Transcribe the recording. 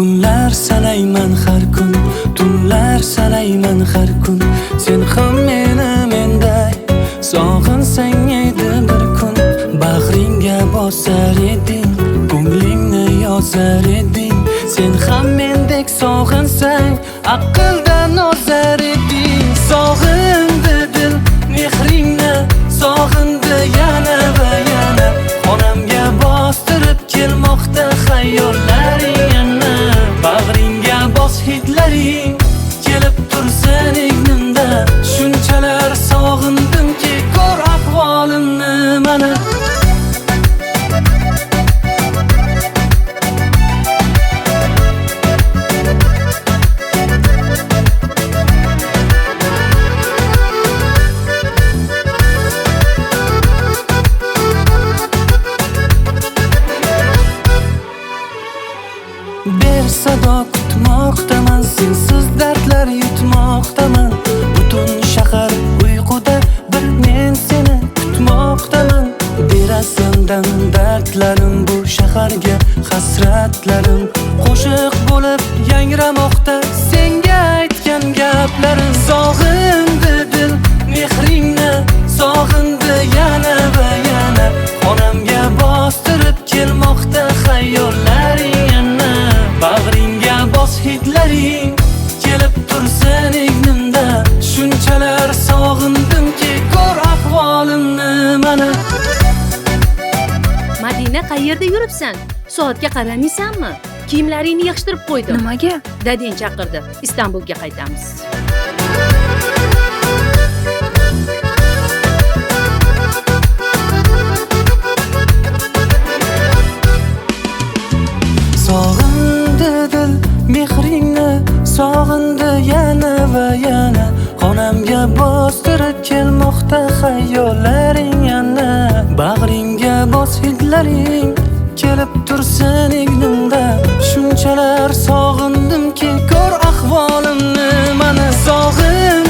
Kunlar sanayman har kun, tunlar sanayman har kun. Sen ham meni menday sog'insang edi bir kun. Bag'ringga bosar eding, ko'nglingni yozar eding. Sen ham mendek sog'insang aqldan ozar eding. Sog'indi dil mehringni, sog'indi yana va yana. Xonamga bostirib kelmoqda xayollaring yana. Bag'ringga bos hidlaring kelib tursin egnimda. Shunchalar sog'indimki ko'r ahvolimni mana. Bir sado kutmoqdaman, sensiz dardlar yutmoqdaman. Butun shahar uyquda, bir men seni kutmoqdaman. Derasimdan dardlarim, bu shaharga hasratlarim qo'shiq bo'lib yangramoqda senga aytgan gaplarim. Sog'indi dil mehringni, sog'indi yana va yana. Xonamga bostirib kelmoqda xayollaring yana. Bag'ringga bos hidlaring kelib tursin egnimda. Shunchalar sog'indimki ko'r ahvolimni mana. Madina, qayerda yuribsan? Soatga qaramaysanmi? Kiyimlaringni yig'ishtirib qo'ydim. Nimaga? Dadang chaqirdi. Istanbulga qaytamiz. Sog'indi dil mehringni, sog'indi yana va yana. Xonamga bostirib kelmoqda xayollaring yana. Bag'ringga bos hidlaring kelib tursin egnimda. Shunchalar sog'indimki ko'r ahvolimni mana. Sog'in